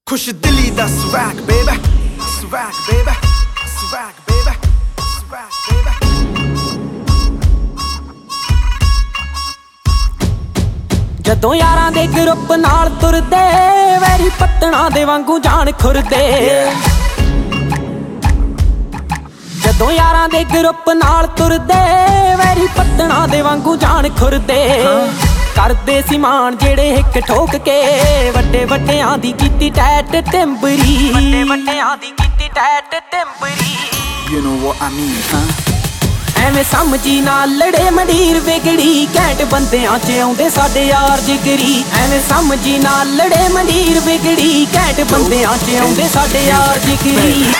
खुश दिली दा swag baby, swag baby, swag baby, swag baby। ਜਦੋਂ ਯਾਰਾਂ ਦੇ ਗਰੁੱਪ ਨਾਲ ਤੁਰਦੇ ਵੈਰੀ ਪੱਤਣਾ ਦੇ ਵਾਂਗੂ ਜਾਣ ਖੁਰਦੇ। ਜਦੋਂ ਯਾਰਾਂ ਦੇ ਗਰੁੱਪ ਨਾਲ ਤੁਰਦੇ ਵੈਰੀ ਪੱਤਣਾ ਦੇ ਵਾਂਗੂ ਜਾਣ ਖੁਰਦੇ। ਕਰਦੇ ਸੀ ਮਾਣ ਜਿਹੜੇ ਇੱਕ ਠੋਕ ਕੇ ਵੱਡੇ ਵੱਡਿਆਂ ਦੀ ਕੀਤੀ ਟੈਟ ਟੈਂਬਰੀ, ਵੱਡੇ ਵੱਡਿਆਂ ਦੀ ਕੀਤੀ ਟੈਟ ਟੈਂਬਰੀ। You know what I mean, huh? ਐਵੇਂ ਸਮਝੀ ਨਾ ਲੜੇ ਮੰਡੀਰ ਵਿਗੜੀ ਘੈਂਟ ਬੰਦਿਆਂ ਚ ਆਉਂਦੇ ਸਾਡੇ ਯਾਰ ਜਿਗਰੀ। ਐਵੇਂ ਸਮਝੀ ਨਾ ਲੜੇ ਮੰਡੀਰ ਵਿਗੜੀ ਘੈਂਟ ਬੰਦਿਆਂ ਚ ਆਉਂਦੇ ਸਾਡੇ ਯਾਰ ਜਿਗਰੀ।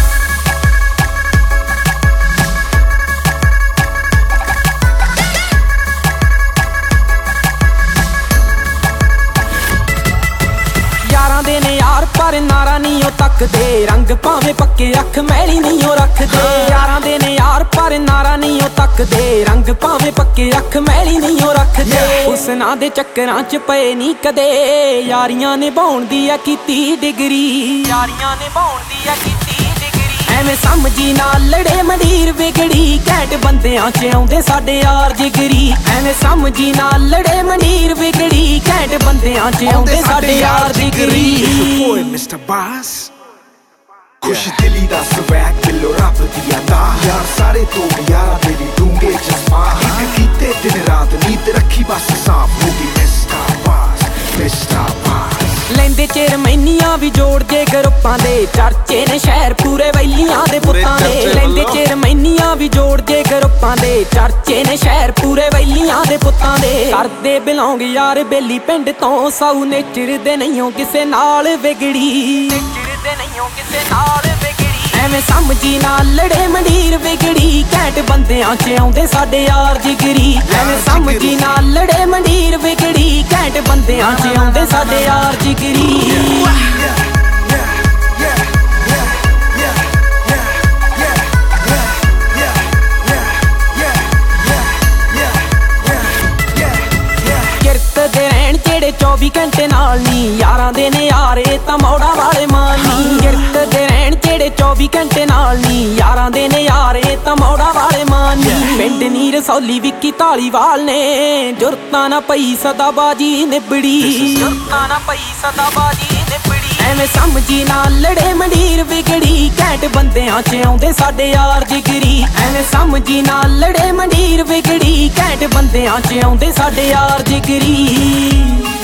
ਯਾਰਾਂ ਦੇ ਨੇ ਯਾਰ ਪਰ ਨਾਰਾ ਨਹੀਂ ਉਹ ਤੱਕਦੇ, ਰੰਗ ਭਾਵੇਂ ਪੱਕੇ ਅੱਖ ਮੈਲੀ ਨਹੀਂ ਉਹ ਰੱਖਦੇ। ਯਾਰਾਂ ਦੇ ਨੇ ਯਾਰ ਪਰ ਨਾਰਾ ਨਹੀਂ ਉਹ ਤੱਕਦੇ, ਰੰਗ ਭਾਵੇਂ ਪੱਕੇ ਅੱਖ ਮੈਲੀ ਨਹੀਂ ਉਹ ਰੱਖਦੇ। ਉਸ ਨਾਂ ਦੇ ਚੱਕਰਾਂ ਚ ਪਏ ਨਹੀਂ ਕਦੇ, ਯਾਰੀਆਂ ਨਿਭਾਉਣ ਦੀ ਆ ਕੀਤੀ ਡਿਗਰੀ, ਯਾਰੀਆਂ ਨਿਭਾਉਣ ਦੀ ਆ ਕੀਤੀ ਡਿਗਰੀ। ਐਵੇਂ ਸਮਝੀ ਨਾ ਲੜੇ ਮੰਡੀਰ ਵਿਗੜੀ ਘੈਂਟ ਬੰਦਿਆਂ ਚ ਆਉਂਦੇ ਸਾਡੇ ਯਾਰ ਜਿਗਰੀ। ਐਵੇਂ ਸਮਝੀ ਨਾ ਲੜੇ ਮੰਡੀਰ ਵਿਗੜੀ ਘੈਂਟ ਬੰਦਿਆਂ ਚ ਆਉਂਦੇ ਸਾਡੇ ਯਾਰ ਜਿਗਰੀ। Mr. Boss, खुश दिली दा swag दिलो रब दिया दा। यार सारे तो यारा तेरी डूंगे जज्बात, एक कीते दिन रात नींद रखी बस साफ होगी। Mr. Boss, Mr. Boss। ਲੈਂਦੇ ਚੇਰਮੈਨੀਆਂ ਵੀ ਜੋੜ ਜੇ ਗਰੁੱਪਾਂ ਦੇ, ਚਰਚੇ ਨੇ ਸ਼ਹਿਰ ਪੂਰੇ ਵੈਲੀਆਂ ਦੇ ਪੁੱਤਾਂ ਦੇ। ਲੈਂਦੇ ਚੇਰਮੈਨੀਆਂ ਵੀ ਜੋੜ ਜੇ ਗਰੁੱਪਾਂ ਦੇ, ਚਰਚੇ ਨੇ ਸ਼ਹਿਰ ਪੂਰੇ ਵੈਲੀਆਂ ਦੇ ਪੁੱਤਾਂ ਦੇ। ਕਰਦੇ ਬਿਲੋਂਗ ਯਾਰ ਬੇਲੀ ਪਿੰਡ ਤੋਂ, ਸਾਊ ਨੇਚਰ ਦੇ ਨਹੀਂਓ ਕਿਸੇ ਨਾਲ ਵਿਗੜੀ, ਨੇਚਰ ਦੇ ਨਹੀਂਓ ਕਿਸੇ ਨਾਲ ਵਿਗੜੀ। ਐਵੇਂ ਸਮਝੀ ਨਾ ਲੜੇ ਮੰਡੀਰ ਵਿਗੜੀ ਘੈਂਟ ਬੰਦਿਆਂ ਚ ਆਉਂਦੇ ਸਾਡੇ ਯਾਰ ਜਿਗਰੀ। ਐਵੇਂ ਸਮਝੀ ਨਾ ਲੜੇ ਮੰਡੀਰ ਵਿਗੜੀ ਘੈਂਟ ਬੰਦਿਆਂ ਚ ਆਉਂਦੇ ਸਾਡੇ ਯਾਰ ਜਿਗਰੀ। ਕਿਰਤ ਦੇ ਰਹਿਣ ਜਿਹੜੇ 24 ਘੰਟੇ ਨਾਲ ਨੀ, ਯਾਰਾਂ ਦੇ ਨੇ ਯਾਰੇ ਤਾਂ ਮੌੜਾ ਵਾਲੇ ਮਾਨੀ। ਕਿਰਤ ਦੇ ਰਹਿਣ ਜਿਹੜੇ 24 ਘੰਟੇ ਨਾਲ ਨੀ, ਯਾਰਾਂ ਦੇ ਨੇ ਯਾਰੇ ਤਾਂ ਮੌੜਾ ਵਾਲੇ ਮਾਨੀ। ਪਿੰਡ ਨੀ ਰਸੌਲੀ ਵਿੱਕੀ ਧਾਲੀਵਾਲ ਨੇ, ਜੁਰਤਾਂ ਨਾ ਪਈ ਸਦਾ ਬਾਜੀ ਨਿਬੜੀ, ਜੁਰਤਾਂ ਨਾ ਪਈ ਸਦਾ ਬਾਜੀ ਨਿਬੜੀ। ਐਵੇਂ ਸਮਝੀ ਨਾ ਲੜੇ ਮੰਡੀਰ ਵਿਗੜੀ ਘੈਂਟ ਬੰਦਿਆਂ ਚ ਆਉਂਦੇ ਸਾਡੇ ਯਾਰ ਜਿਗਰੀ। ਐਵੇਂ ਸਮਝੀ ਨਾ ਲੜੇ ਮੰਡੀਰ ਵਿਗੜੀ ਘੈਂਟ ਬੰਦਿਆਂ ਚ ਆਉਂਦੇ ਸਾਡੇ ਯਾਰ ਜਿਗਰੀ।